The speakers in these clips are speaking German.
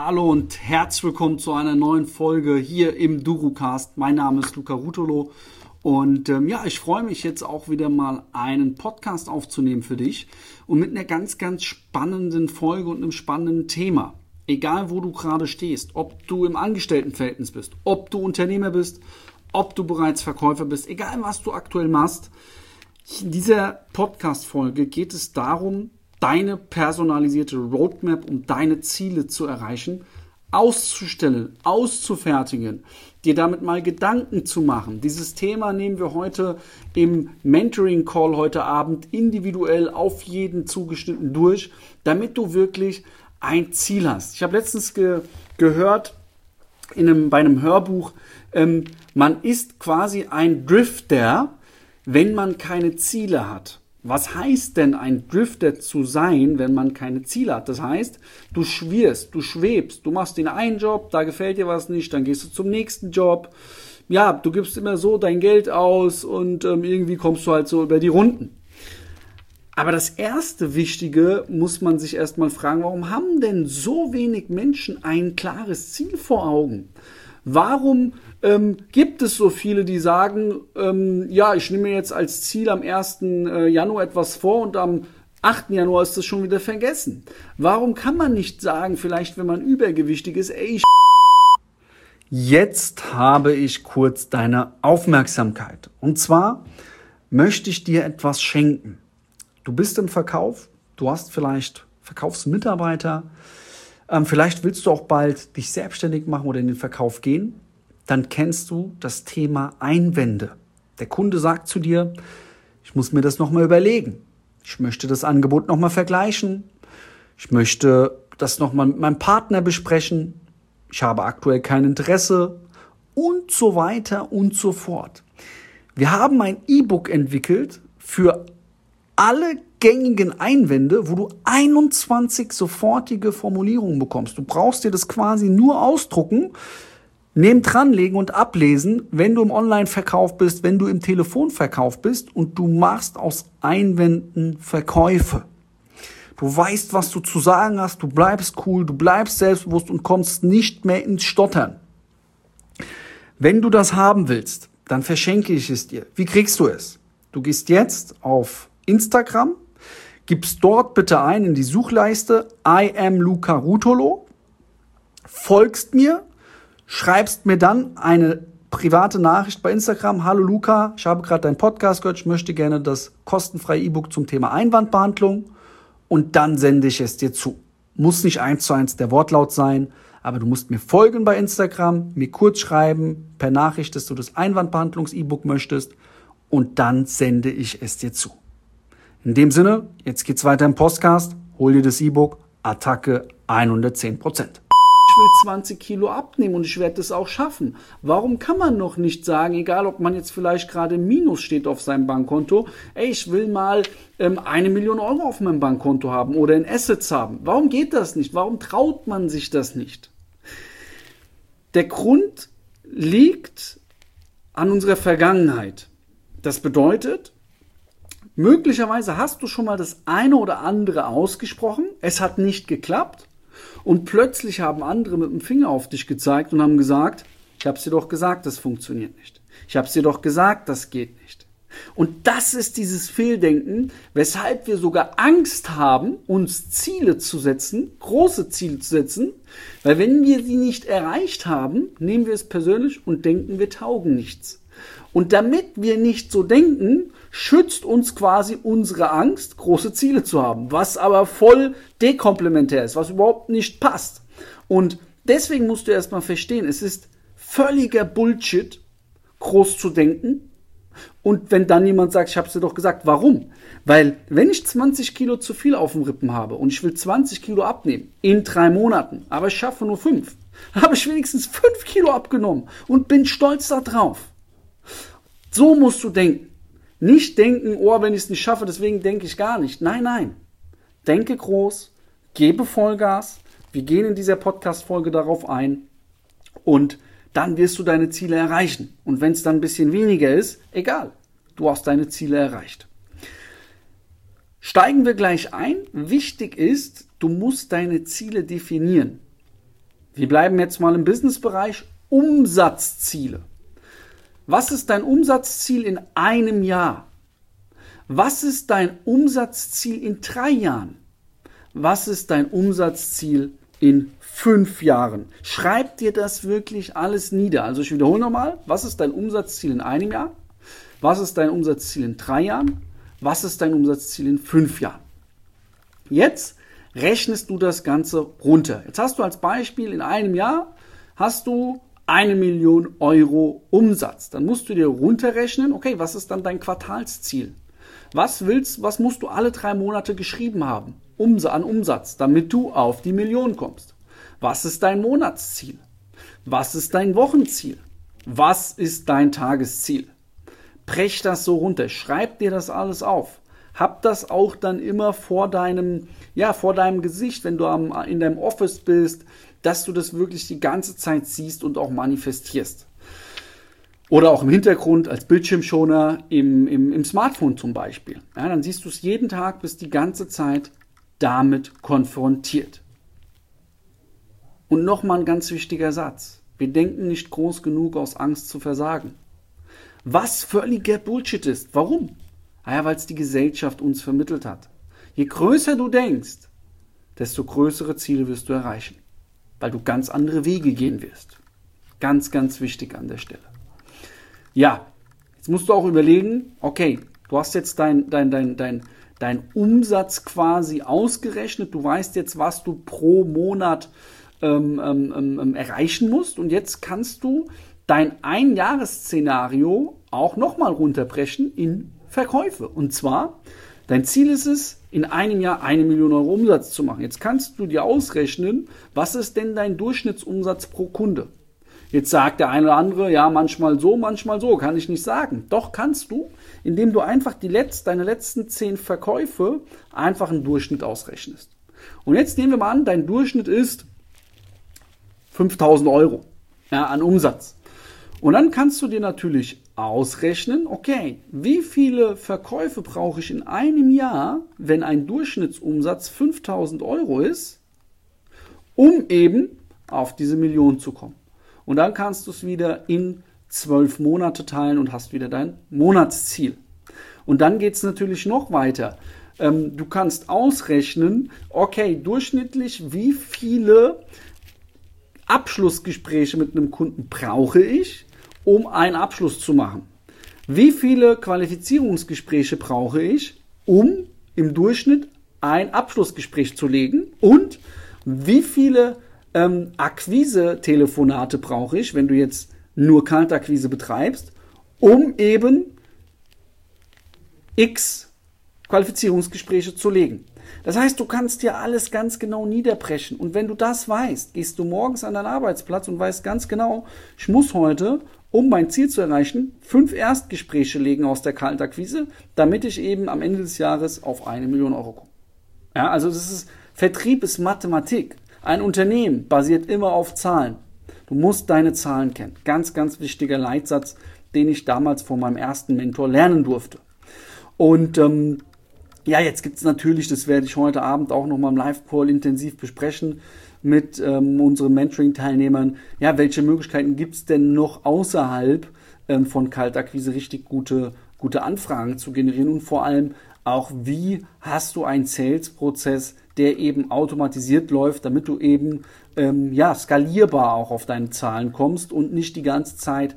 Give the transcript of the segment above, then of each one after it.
Hallo und herzlich willkommen zu einer neuen Folge hier im DuruCast. Mein Name ist Luca Ruotolo und ich freue mich jetzt auch wieder mal einen Podcast aufzunehmen für dich und mit einer ganz, ganz spannenden Folge und einem spannenden Thema. Egal, wo du gerade stehst, ob du im Angestelltenverhältnis bist, ob du Unternehmer bist, ob du bereits Verkäufer bist, egal was du aktuell machst. In dieser Podcast-Folge geht es darum, deine personalisierte Roadmap, um deine Ziele zu erreichen, auszustellen, auszufertigen, dir damit mal Gedanken zu machen. Dieses Thema nehmen wir heute im Mentoring-Call heute Abend individuell auf jeden zugeschnitten durch, damit du wirklich ein Ziel hast. Ich habe letztens gehört bei einem Hörbuch, man ist quasi ein Drifter, wenn man keine Ziele hat. Was heißt denn ein Drifter zu sein, wenn man keine Ziele hat? Das heißt, du schwirrst, du schwebst, du machst den einen Job, da gefällt dir was nicht, dann gehst du zum nächsten Job. Ja, du gibst immer so dein Geld aus und irgendwie kommst du halt so über die Runden. Aber das erste Wichtige muss man sich erstmal fragen, warum haben denn so wenig Menschen ein klares Ziel vor Augen? Warum gibt es so viele, die sagen, ich nehme mir jetzt als Ziel am 1. Januar etwas vor und am 8. Januar ist das schon wieder vergessen? Warum kann man nicht sagen, vielleicht wenn man übergewichtig ist, jetzt habe ich kurz deine Aufmerksamkeit. Und zwar möchte ich dir etwas schenken. Du bist im Verkauf, du hast vielleicht Verkaufsmitarbeiter, vielleicht willst du auch bald dich selbstständig machen oder in den Verkauf gehen. Dann kennst du das Thema Einwände. Der Kunde sagt zu dir, ich muss mir das nochmal überlegen. Ich möchte das Angebot nochmal vergleichen. Ich möchte das nochmal mit meinem Partner besprechen. Ich habe aktuell kein Interesse und so weiter und so fort. Wir haben ein E-Book entwickelt für alle gängigen Einwände, wo du 21 sofortige Formulierungen bekommst. Du brauchst dir das quasi nur ausdrucken, neben dranlegen und ablesen, wenn du im Online-Verkauf bist, wenn du im Telefonverkauf bist und du machst aus Einwänden Verkäufe. Du weißt, was du zu sagen hast, du bleibst cool, du bleibst selbstbewusst und kommst nicht mehr ins Stottern. Wenn du das haben willst, dann verschenke ich es dir. Wie kriegst du es? Du gehst jetzt auf Instagram, gibst dort bitte ein in die Suchleiste I am Luca Ruotolo, folgst mir, schreibst mir dann eine private Nachricht bei Instagram. Hallo Luca, ich habe gerade deinen Podcast gehört, ich möchte gerne das kostenfreie E-Book zum Thema Einwandbehandlung und dann sende ich es dir zu. Muss nicht 1:1 der Wortlaut sein, aber du musst mir folgen bei Instagram, mir kurz schreiben per Nachricht, dass du das Einwandbehandlungs-E-Book möchtest und dann sende ich es dir zu. In dem Sinne, jetzt geht's weiter im Podcast, hol dir das E-Book, Attacke 110%. Ich will 20 Kilo abnehmen und ich werde das auch schaffen. Warum kann man noch nicht sagen, egal ob man jetzt vielleicht gerade im Minus steht auf seinem Bankkonto, ich will mal 1 Million Euro auf meinem Bankkonto haben oder in Assets haben. Warum geht das nicht? Warum traut man sich das nicht? Der Grund liegt an unserer Vergangenheit. Das bedeutet, möglicherweise hast du schon mal das eine oder andere ausgesprochen, es hat nicht geklappt und plötzlich haben andere mit dem Finger auf dich gezeigt und haben gesagt, ich habe es dir doch gesagt, das funktioniert nicht. Ich habe es dir doch gesagt, das geht nicht. Und das ist dieses Fehldenken, weshalb wir sogar Angst haben, uns Ziele zu setzen, große Ziele zu setzen, weil wenn wir sie nicht erreicht haben, nehmen wir es persönlich und denken, wir taugen nichts. Und damit wir nicht so denken, schützt uns quasi unsere Angst, große Ziele zu haben, was aber voll dekomplementär ist, was überhaupt nicht passt. Und deswegen musst du erstmal verstehen, es ist völliger Bullshit, groß zu denken. Und wenn dann jemand sagt, ich habe es dir doch gesagt, warum? Weil wenn ich 20 Kilo zu viel auf den Rippen habe und ich will 20 Kilo abnehmen in 3 Monaten, aber ich schaffe nur 5, dann habe ich wenigstens 5 Kilo abgenommen und bin stolz darauf. So musst du denken. Nicht denken, wenn ich es nicht schaffe, deswegen denke ich gar nicht. Nein, nein. Denke groß, gebe Vollgas. Wir gehen in dieser Podcast-Folge darauf ein und dann wirst du deine Ziele erreichen. Und wenn es dann ein bisschen weniger ist, egal, du hast deine Ziele erreicht. Steigen wir gleich ein. Wichtig ist, du musst deine Ziele definieren. Wir bleiben jetzt mal im Businessbereich. Umsatzziele. Was ist dein Umsatzziel in einem Jahr? Was ist dein Umsatzziel in 3 Jahren? Was ist dein Umsatzziel in 5 Jahren? Schreib dir das wirklich alles nieder. Also ich wiederhole nochmal. Was ist dein Umsatzziel in einem Jahr? Was ist dein Umsatzziel in 3 Jahren? Was ist dein Umsatzziel in 5 Jahren? Jetzt rechnest du das Ganze runter. Jetzt hast du als Beispiel in einem Jahr hast du 1 Million Euro Umsatz. Dann musst du dir runterrechnen, okay, was ist dann dein Quartalsziel? Was musst du alle 3 Monate geschrieben haben an Umsatz, damit du auf die Million kommst? Was ist dein Monatsziel? Was ist dein Wochenziel? Was ist dein Tagesziel? Brech das so runter, schreib dir das alles auf. Hab das auch dann immer vor deinem Gesicht, wenn du in deinem Office bist, dass du das wirklich die ganze Zeit siehst und auch manifestierst. Oder auch im Hintergrund als Bildschirmschoner im Smartphone zum Beispiel. Ja, dann siehst du es jeden Tag, bist die ganze Zeit damit konfrontiert. Und nochmal ein ganz wichtiger Satz. Wir denken nicht groß genug aus Angst zu versagen. Was völliger Bullshit ist. Warum? Naja, weil es die Gesellschaft uns vermittelt hat. Je größer du denkst, desto größere Ziele wirst du erreichen. Weil du ganz andere Wege gehen wirst. Ganz, ganz wichtig an der Stelle. Ja, jetzt musst du auch überlegen, okay, du hast jetzt dein Umsatz quasi ausgerechnet, du weißt jetzt, was du pro Monat erreichen musst und jetzt kannst du dein Einjahresszenario auch nochmal runterbrechen in Verkäufe. Und zwar, dein Ziel ist es, in einem Jahr 1 Million Euro Umsatz zu machen. Jetzt kannst du dir ausrechnen, was ist denn dein Durchschnittsumsatz pro Kunde? Jetzt sagt der eine oder andere, ja, manchmal so, kann ich nicht sagen. Doch kannst du, indem du einfach deine letzten 10 Verkäufe einfach einen Durchschnitt ausrechnest. Und jetzt nehmen wir mal an, dein Durchschnitt ist 5.000 Euro an Umsatz. Und dann kannst du dir natürlich ausrechnen, okay, wie viele Verkäufe brauche ich in einem Jahr, wenn ein Durchschnittsumsatz 5.000 Euro ist, um eben auf diese Million zu kommen. Und dann kannst du es wieder in 12 Monate teilen und hast wieder dein Monatsziel. Und dann geht es natürlich noch weiter. Du kannst ausrechnen, okay, durchschnittlich wie viele Abschlussgespräche mit einem Kunden brauche ich, um einen Abschluss zu machen? Wie viele Qualifizierungsgespräche brauche ich, um im Durchschnitt ein Abschlussgespräch zu legen? Und wie viele Akquise-Telefonate brauche ich, wenn du jetzt nur Kaltakquise betreibst, um eben x Qualifizierungsgespräche zu legen? Das heißt, du kannst dir alles ganz genau niederbrechen. Und wenn du das weißt, gehst du morgens an deinen Arbeitsplatz und weißt ganz genau, ich muss heute, um mein Ziel zu erreichen, 5 Erstgespräche legen aus der Kaltakquise, damit ich eben am Ende des Jahres auf 1 Million Euro komme. Ja, also Vertrieb ist Mathematik. Ein Unternehmen basiert immer auf Zahlen. Du musst deine Zahlen kennen. Ganz, ganz wichtiger Leitsatz, den ich damals von meinem ersten Mentor lernen durfte. Und jetzt gibt es natürlich, das werde ich heute Abend auch nochmal im Live-Call intensiv besprechen mit unseren Mentoring-Teilnehmern. Ja, welche Möglichkeiten gibt es denn noch außerhalb von Kaltakquise richtig gute Anfragen zu generieren und vor allem auch, wie hast du einen Sales-Prozess, der eben automatisiert läuft, damit du eben skalierbar auch auf deine Zahlen kommst und nicht die ganze Zeit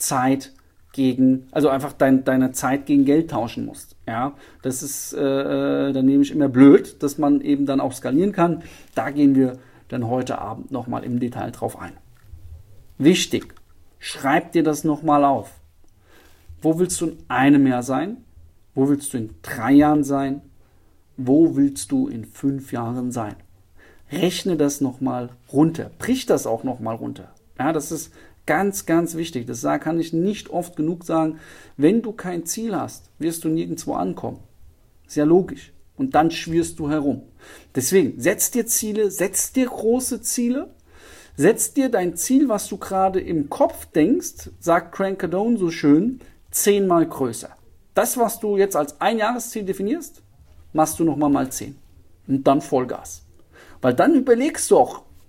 deine Zeit gegen Geld tauschen musst. Ja, das ist dann nämlich immer blöd, dass man eben dann auch skalieren kann. Da gehen wir dann heute Abend nochmal im Detail drauf ein. Wichtig, schreib dir das nochmal auf. Wo willst du in einem Jahr sein? Wo willst du in 3 Jahren sein? Wo willst du in 5 Jahren sein? Rechne das nochmal runter. Brich das auch nochmal runter. Ja, das ist ganz, ganz wichtig. Das kann ich nicht oft genug sagen. Wenn du kein Ziel hast, wirst du nirgendwo ankommen. Ist ja logisch. Und dann schwirrst du herum. Deswegen, setz dir Ziele, setz dir große Ziele. Setz dir dein Ziel, was du gerade im Kopf denkst, sagt Grant Cardone so schön, 10-mal größer. Das, was du jetzt als Einjahresziel definierst, machst du nochmal mal 10. Und dann Vollgas. Weil dann überlegst du auch,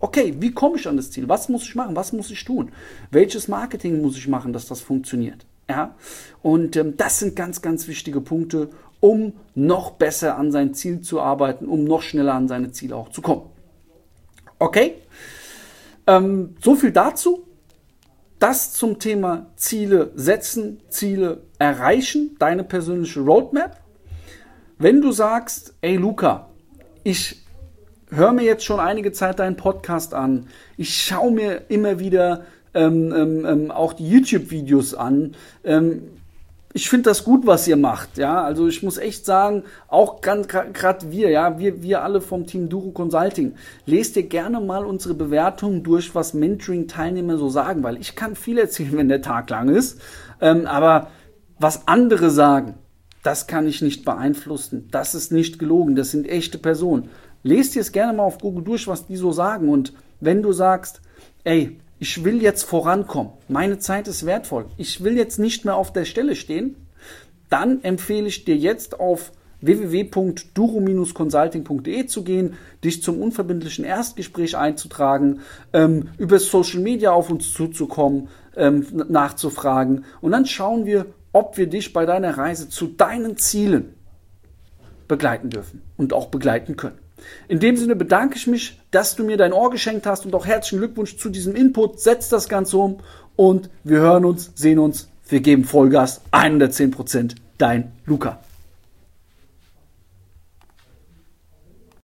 Okay, wie komme ich an das Ziel? Was muss ich machen? Was muss ich tun? Welches Marketing muss ich machen, dass das funktioniert? Ja? Und das sind ganz, ganz wichtige Punkte, um noch besser an sein Ziel zu arbeiten, um noch schneller an seine Ziele auch zu kommen. Okay? So viel dazu. Das zum Thema Ziele setzen, Ziele erreichen, deine persönliche Roadmap. Wenn du sagst, ey Luca, ich höre mir jetzt schon einige Zeit deinen Podcast an, ich schaue mir immer wieder auch die YouTube-Videos an, ich finde das gut, was ihr macht, ja, also ich muss echt sagen, auch gerade wir, ja, wir alle vom Team Duro Consulting, lest dir gerne mal unsere Bewertungen durch, was Mentoring-Teilnehmer so sagen, weil ich kann viel erzählen, wenn der Tag lang ist, aber was andere sagen, das kann ich nicht beeinflussen, das ist nicht gelogen, das sind echte Personen. Lest dir es gerne mal auf Google durch, was die so sagen, und wenn du sagst, ey, ich will jetzt vorankommen, meine Zeit ist wertvoll, ich will jetzt nicht mehr auf der Stelle stehen, dann empfehle ich dir jetzt auf www.duro-consulting.de zu gehen, dich zum unverbindlichen Erstgespräch einzutragen, über Social Media auf uns zuzukommen, nachzufragen, und dann schauen wir, ob wir dich bei deiner Reise zu deinen Zielen begleiten dürfen und auch begleiten können. In dem Sinne bedanke ich mich, dass du mir dein Ohr geschenkt hast, und auch herzlichen Glückwunsch zu diesem Input. Setz das Ganze um und wir hören uns, sehen uns, wir geben Vollgas, 110%. Dein Luca.